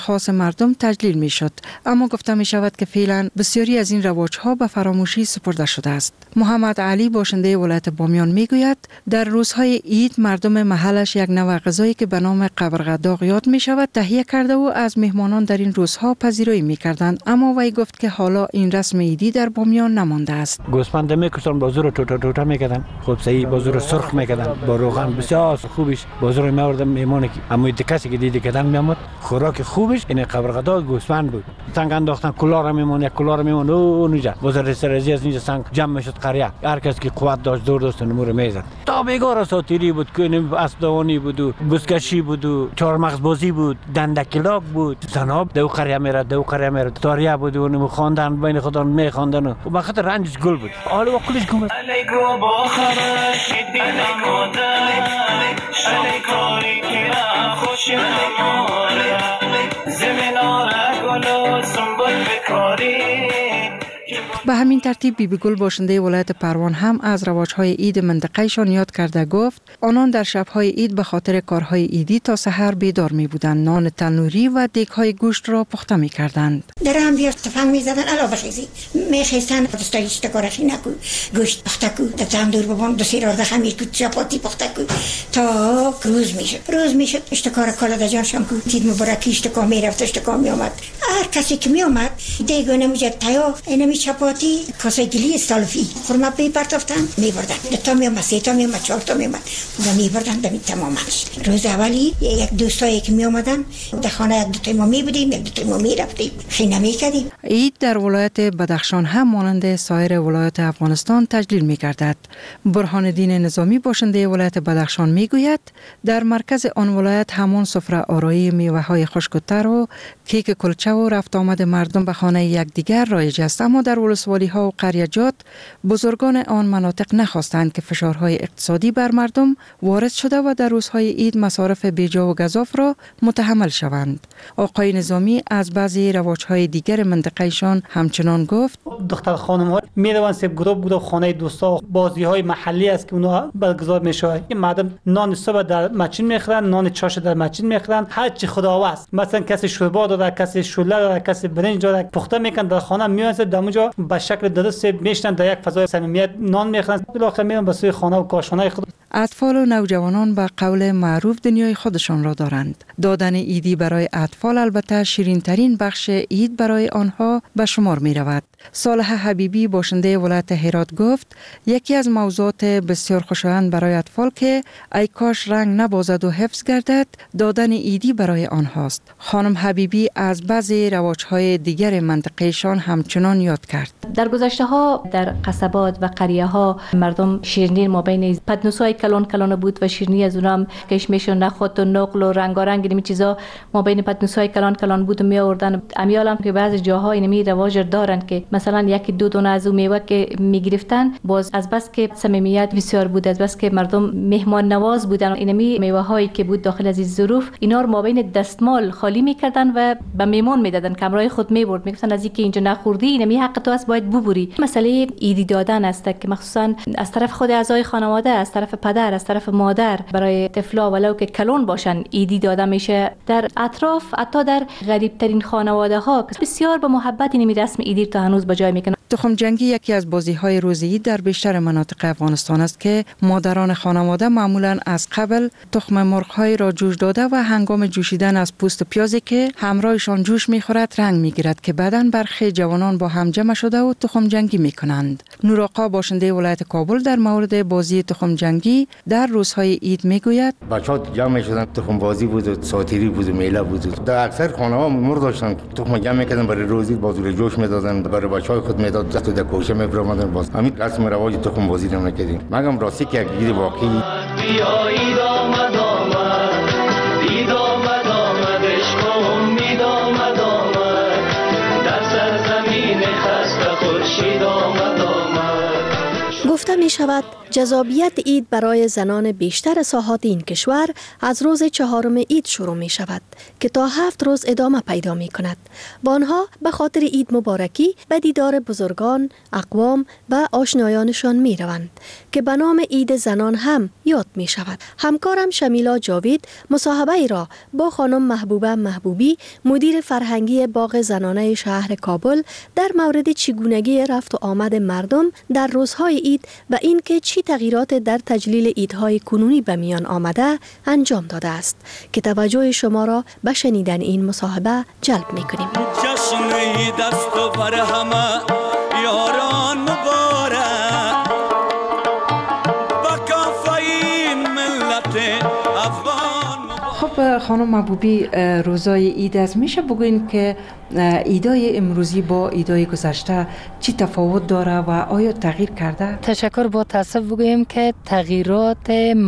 خاص مردم تجلیل می شد، اما گفته می شود که فعلا بسیاری از این رواج‌ها به فراموشی سپرده شده است. محمد علی باشنده ولایت بامیان می گوید در روزهای عید مردم محلش یک نوع غذایی که به نام قبرغداغ یاد می شود تهیه کرده و از مهمانان در این روزها پذیرایی می کردند، اما وی گفت که حالا این رسم عیدی در بامیان نمانده است. گوسفند میکشن، بازو رو ټوټه میکردن، خب صحیح بازو رو سرخ میکردن با روغن بسیار خوبش، بازو رو میآوردن میمونه که اما کسی که دیدی کردن میامد خوراک خوبش این قبرغداغ گوسفند بود. سنگ انداختن کلار میمونه، کلار میمونه اونجا بازار سرزی از اینجا سنگ جمع میشد قریه، هر کس که قوت داشت دور داشت نمور میزد. تا بیگار اساطیری بود که اسدوانی بود و بزکشی بود و چهارمغز بازی بود، دندکلاک بود، زناب دو قریه میره تاریه بود و نمو خواندن بین خودان میخواندن و به خاطر رنجش گل بود. حالا کلش گم است. به همین ترتیب بیبی گل باشنده ولایت پروان هم از رواج‌های عید منطقه‌شان یاد کرده گفت آنان در شب‌های عید به خاطر کارهای عیدی تا سحر بیدار می‌بودند، نان تنوری و دیگ‌های گوشت را پخته می‌کردند. در هم بیار تفنگ می‌زدن علاوه بخیزی می‌خیستن دستایش تکارشی نکو گوشت پخته کو تا دور بابام دو سیر آرده خمیر کو چپاتی پخته کو تا روز میشد اشتکار کالا جانشان کو تید مبارکی اشتکا میرفت اشتکا میآمد. هر کسی که میآمد دیگو نمی‌جد تایا اینمی چپاتی کاسه گلی استالفی خورما می‌پرتافتن می‌بردن تا میآمد سه تا میآمد چهار تا میآمد و می‌بردن دمی تمامش. روز اولی یک دوستایی که میآمدن در خانه یک دو تا ما می‌بودیم یک دو تا ما می‌رفتیم خیلی نمی‌کردیم. عید در ولایت بدخشان هم مانند سایر ولایات افغانستان تجلیل می‌گردد. برهان الدین نظامی باشنده ولایت بدخشان می‌گوید در مرکز آن ولایت همان سفره آرایی میوه‌های خشک و تر و کیک کلچه و رفت آمد مردم به خانه یکدیگر رایج است، اما در ولسوالی‌ها و قریه‌جات بزرگان آن مناطق نخواستند که فشارهای اقتصادی بر مردم وارد شده و در روزهای عید مصارف بیجا و گزاف را متحمل شوند. آقای نظامی از بعضی رواج‌های دیگر منطقه‌شان همچنان گفت دختر خانم‌ها میروند سه گروه خانه دوستا بازی‌های محلی است که اونها برگزار میشه. این مردم نان صبح در مچین میخورن، نان چاش در مچین میخورن، هر چی خداوست. مثلا کسی شوربا داره، کسی شوله داره، کسی برنج داره، پخته میکنن در خانه میان در اونجا به شکل درست میشنن در یک فضای صمیمیت نان میخورن، بالاخره میرن به سوی خانه و کاشانه خود. اطفال و نوجوانان به قول معروف دنیای خودشان را دارند. دادن عیدی برای اطفال البته شیرین ترین بخش عید برای آنها به شمار می رود. صالح حبیبی باشنده ولایت هرات گفت یکی از موضوعات بسیار خوشایند برای اطفال که ای کاش رنگ نبازد و حفظ گردد دادن عیدی برای آنهاست. خانم حبیبی از بعضی رواج‌های دیگر منطقه‌شان همچنان یاد کرد. در گذشته ها در قصبات و قریه ها مردم شیرینی ما بین پدنوسای کلان بود و شیرینی از اونم کشمش و نخود و نقل و رنگارنگ اینمی چیزا ما بین پدنوسای کلان بود و می آوردن. امیالم که بعضی جاها اینمی رواج دارن که مثلا یکی دو دونه از اون میوه که می گرفتن باز از بس که صمیمیت بسیار بود، از بس که مردم مهمان نواز بودن، اینمی میوه هایی که بود داخل از این ظروف اینا رو ما بین دستمال خالی میکردن و به میمون میدادن، کمرای خود میبرد، میگفتن از اینکه اینجا نخوردی اینمی حق تو است باید ببری. مسئله عیدی دادن است که مخصوصا از طرف خود اعضای خانواده، از طرف پدر، از طرف مادر برای طفلا ولو که کلون باشن عیدی داده میشه. در اطراف حتی در غریب ترین خانواده ها بسیار به محبت این رسم عیدی تا هنوز به جای میکنن. تخم جنگی یکی از بازی‌های روز عید در بیشتر مناطق افغانستان است که مادران خانواده معمولاً از قبل تخم مرغ‌های را جوش داده و هنگام جوشیدن از پوست پیازی که همراهشان جوش می‌خورد رنگ می‌گیرد که بعداً برخی جوانان با هم جمع شده و تخم جنگی می‌کنند. نورآقا باشنده ولایت کابل در مورد بازی تخم جنگی در روزهای عید می‌گوید بچه‌ها جمع شدن، تخم بازی بود و ساتیری بود و میله بود. در اکثر خانه‌ها مرغ داشتن، تخم جمع می‌کردن برای روزی بازور جوش می‌دادن، برای بچه‌های خود می‌دادن تو در کوچه می‌برامدن. باز همین رسم رواج تخم بازی رو نکردیم. مگم راستی که یک گیر واقعی بیایید آمد امید آمد در سرزمین خسته خورشید آمد گفته می شود جذابیت عید برای زنان بیشتر ساحات این کشور از روز 4 عید شروع می شود که تا 7 روز ادامه پیدا می کند. با آنها به خاطر عید مبارکی به دیدار بزرگان، اقوام و آشنایانشان می روند که به نام عید زنان هم یاد می شود. همکارم شمیلا جاوید مصاحبه ای را با خانم محبوبه محبوبی مدیر فرهنگی باغ زنانه شهر کابل در مورد چگونگی رفت و آمد مردم در روزهای عید و اینکه چی تغییرات در تجلیل عیدهای کنونی به میان آمده انجام داده است که توجه شما را به شنیدن این مصاحبه جلب می‌کنیم. جشن عید است و بر همه یاران مبارک با کافه ملت افغان. خب خانم محبوبی، روزای عید از میشه بگوین که عیدای امروزی با عیدای گذشته چی تفاوت داره و آیا تغییر کرده؟ تشکر. با تاسف بگویم که تغییرات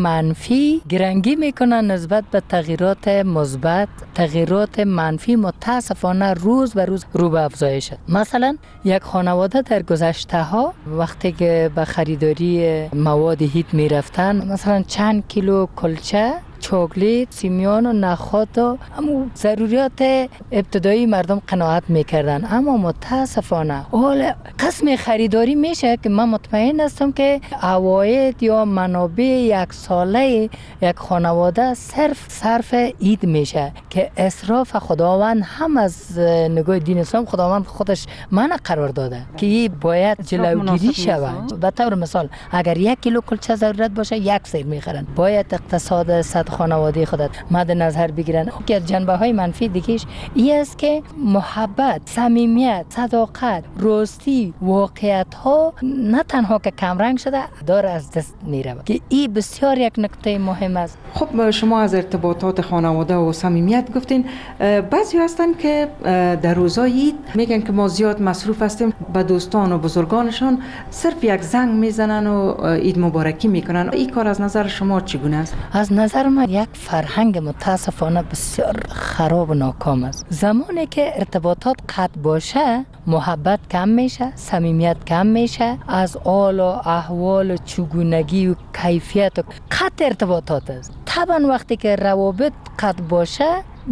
منفی گرنگی میکنن نسبت به تغییرات مثبت. تغییرات منفی متاسفانه روز به روز رو به افزایش شد. مثلا یک خانواده در گذشته ها وقتی که به خریداری مواد عید میرفتن، مثلا چند کیلو کلچه، چوکلیت، سیمیان و نخود و همون ضروریات ابتدایی مردم قناعت میکردن. اما متاسفانه حال قسم خریداری میشه که من مطمئن هستم که عواید یا منابع یک ساله یک خانواده صرف عید میشه که اسراف خداوند هم از نگاه دین اسلام خداوند خودش منع قرار داده که این باید جلوگیری شود. به طور مثال اگر 1 کیلو کلچه ضرورت باشه 1 سیر میخرن. باید اقتصاد صد خانواده خودت مد نظر بگیرن. که جنبه های منفی دیگهش این است که محبت، صمیمیت، صداقت، راستی، واقعیت ها نه تنها که کمرنگ شده داره از دست میره که این بسیار یک نکته مهم است. خب شما از ارتباطات خانواده و صمیمیت گفتین. بعضی هستن که در روزای عید میگن که ما زیاد مصروف هستیم، به دوستان و بزرگانشان صرف یک زنگ میزنن و عید مبارکی میکنن. این کار از نظر شما چگونه است؟ از نظر من یک فرهنگ متاسفانه بسیار خراب و ناکام است. زمانی که ارتباطات قطع باشه محبت کم میشه، صمیمیت کم میشه، از حال و احوال و چگونگی و کیفیت و قطع ارتباطات است. طبعا وقتی که روابط قطع باشه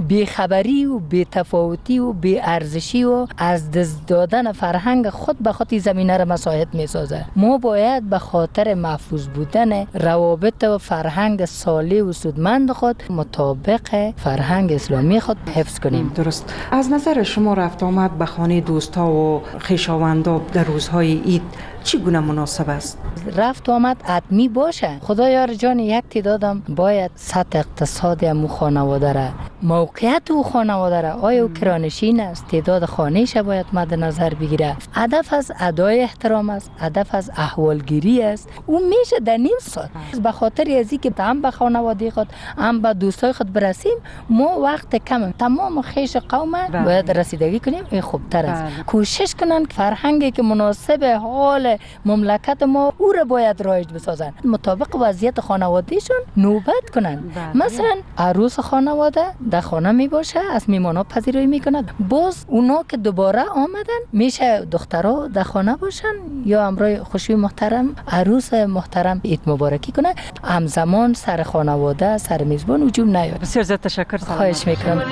بیخبری و بی‌تفاوتی و بی‌ارزشی و از دست دادن فرهنگ خود به خود زمینه را مساعد می‌سازه. ما باید به خاطر محفوظ بودن روابط و فرهنگ صالح و سودمند خود مطابق فرهنگ اسلامی خود حفظ کنیم. درست. از نظر شما رفت آمد به خانه دوستا و خویشاوندا در روزهای عید چگونه مناسب است؟ رفت آمد حتمی باشه. خدایار جان یک تعدادم باید سطح اقتصادی امو خانواده را، موقعیت او خانواده را، آیا او کرانشین است، تعداد خانه‌اش باید مد نظر بگیره. هدف از ادای احترام است، هدف از احوالگیری است. او میشه در نیم ساعت به خاطر ازی که هم به خانواده خود هم به دوستای خود برسیم ما وقت کم تمام خیش قوم باید رسیدگی کنیم. این خوبتر است. کوشش کنن فرهنگی که مناسب حال مملکت ما او را باید رایج بسازن، مطابق وضعیت خانوادهشون نوبت کنن. مثلا عروس خانواده در خانه می باشه، از میمانا پذیرایی میکند. باز اونا که دوباره آمدن میشه دخترها در خانه باشن یا امرای خوشی محترم عروس محترم عید مبارکی کنه. همزمان سر خانواده سر میزبان هجوم نیاد. بسیار زیاد تشکر. خواهش میکنم.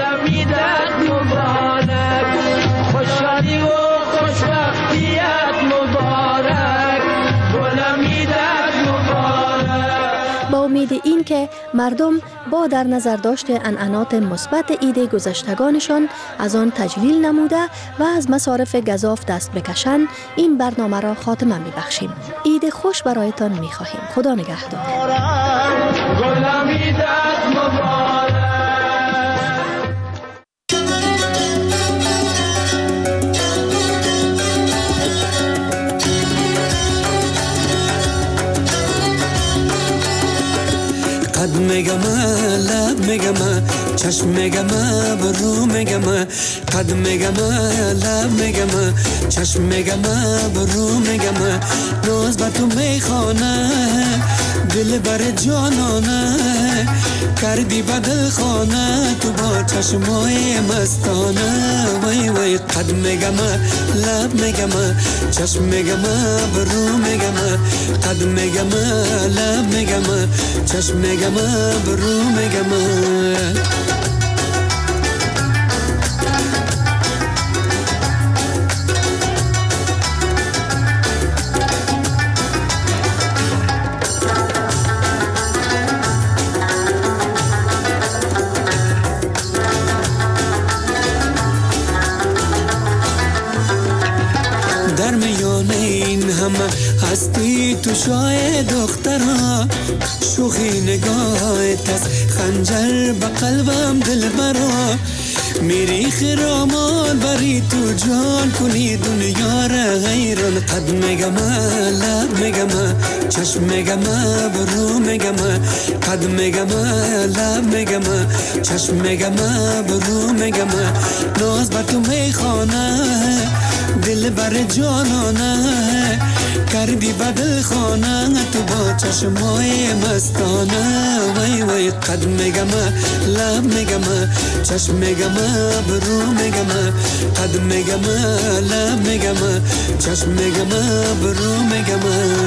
خوشحالی و خوشبختیت مبارک، با امید این که مردم با در نظر داشت عنعنات مثبت عید گذشتگانشان از آن تجلیل نموده و از مصارف گزاف دست بکشند، این برنامه را خاتمه می‌بخشیم. عید خوش برایتان می‌خواهیم. خدا نگهدار. قد میگم لب میگم چشم میگم برو میگم قد میگم لب میگم چشم میگم برو میگم ناز با تو میخوانه دل بر جانانه کردی بدل خانه تو با چشمای مستانه وای وای قد میگم لب میگم چشم میگم برو میگم قد میگم لب میگم چشم میگم برو میگم در میان این همه هستی تو شای دخترها شوخی نگاهت از خنجر به قلبم دل برا میری خرامان بری تو جان کنی دنیا را غیران قد میگم لب میگم چشم میگم برو میگم قد میگم لب میگم چشم میگم برو میگم ناز بر تو میخوانه دل بر جانانه کردی بدل خانه تو با چشمای مستانه وای وای قد میگم لب میگم چشم میگم برو میگم قد میگم لب میگم چشم میگم برو میگم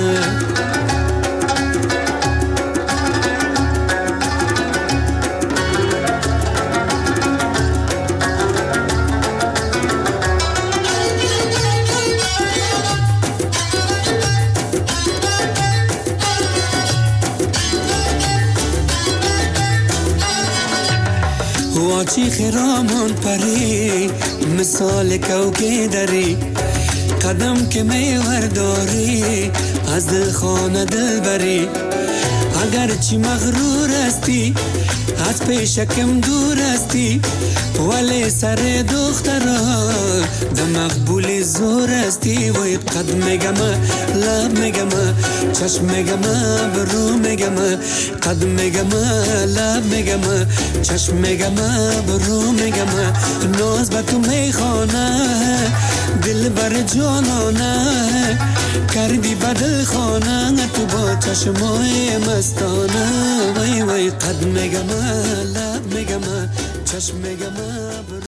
واچی خرامان پری مثال کوکه داری قدم که میور داری از دل خانه دل بری اگر چی مغرور هستی از پیشکم دور هستی ولی سر دخترا ده مقبول زور هستی وی قد میگم لب میگم چشم میگم برو میگم قد میگم لب میگم چشم میگم برو میگم ناز با تو میخوانه دل بر جانانه کردی بدل خانه تو با چشمای مستانه وای وای قد میگم لب میگم چشم میگم